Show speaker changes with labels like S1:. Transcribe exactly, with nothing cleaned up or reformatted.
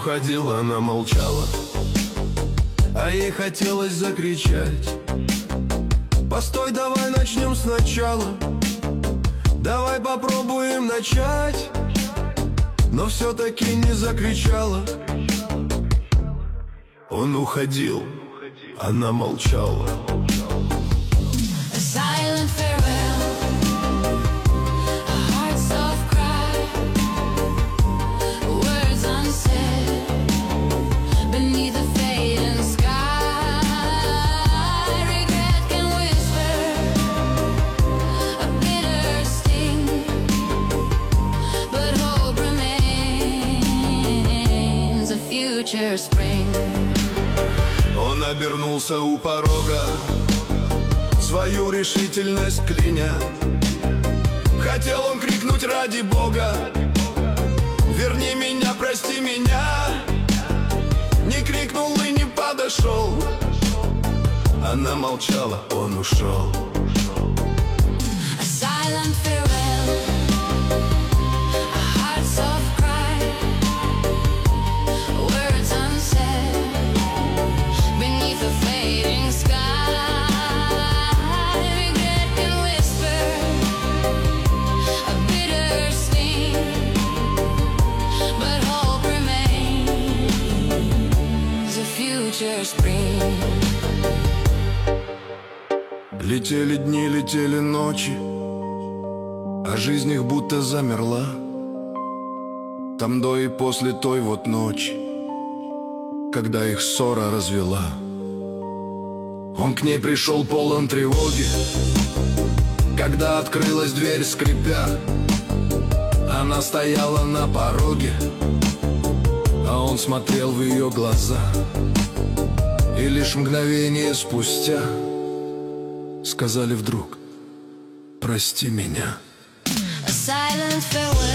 S1: уходил, она молчала, а ей хотелось закричать: постой, давай начнем сначала, давай попробуем начать. Но все-таки не закричала. Он уходил, она молчала. Он обернулся у порога, свою решительность кляня. Хотел он крикнуть: ради Бога, верни меня, прости меня. Не крикнул и не подошел. Она молчала, он ушел. Летели дни, летели ночи, а жизнь их будто замерла. Там до и после той вот ночи, когда их ссора развела. Он к ней пришел полон тревоги, когда открылась дверь, скрипя. Она стояла на пороге, а он смотрел в ее глаза. И лишь мгновение спустя сказали вдруг: прости меня.